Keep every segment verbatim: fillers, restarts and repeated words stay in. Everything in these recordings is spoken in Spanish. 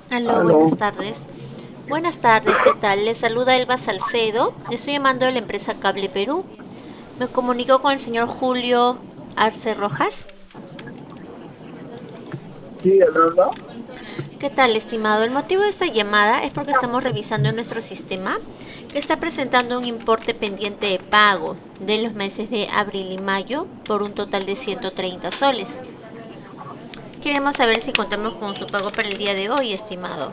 Aló, Aló. buenas tardes. Buenas tardes, ¿qué tal? Les saluda Elba Salcedo. Le estoy llamando de la empresa Cable Perú. Me comunicó con el señor Julio Arce Rojas. Sí, ¿verdad? ¿Qué tal, estimado? El motivo de esta llamada es porque estamos revisando en nuestro sistema que está presentando un importe pendiente de pago de los meses de abril y mayo por un total de ciento treinta soles. Queremos saber si contamos con su pago para el día de hoy, estimado.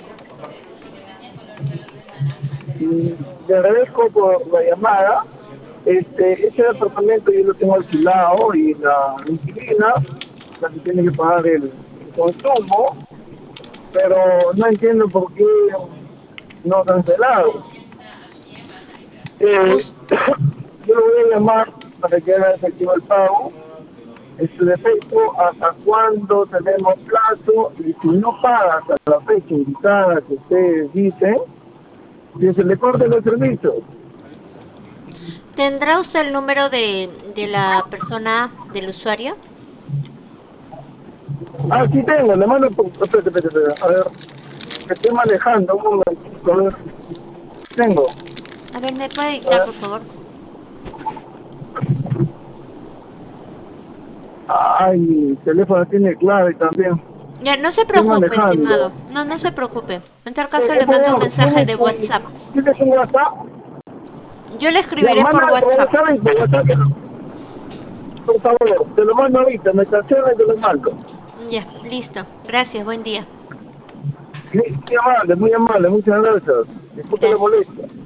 Y le agradezco por la llamada. Este, ese departamento yo lo tengo alquilado y la inquilina, la que tiene que pagar el, el consumo, pero no entiendo por qué no ha cancelado. Eh, Us- yo lo voy a llamar para que haga efectivo el pago. En su defecto, hasta cuándo tenemos plazo y si no paga hasta la fecha indicada que ustedes dicen, que se le corten los servicios. ¿Tendrá usted el número de, de la persona, del usuario? Ah, sí tengo, le mando, por- espérate, espérate, espérate, a ver, que estoy manejando, un momentito, a ver, tengo, A ver, ¿me puede a dictar, ver, por favor? ay, mi teléfono tiene clave también, Ya, no se estoy preocupe, manejando. estimado. No, no se preocupe. En tal Eh, caso eh, le mando un señor, mensaje ¿tienes de un, WhatsApp. ¿tienes un WhatsApp? Yo le Ya, escribiré por manda por WhatsApp. WhatsApp y por WhatsApp, por favor, te lo mando ahorita, me estaciono y te lo mando. Ya, listo. Gracias, buen día. Sí, muy amable, muy amable, muchas gracias. Disculpe la Gracias. molestia.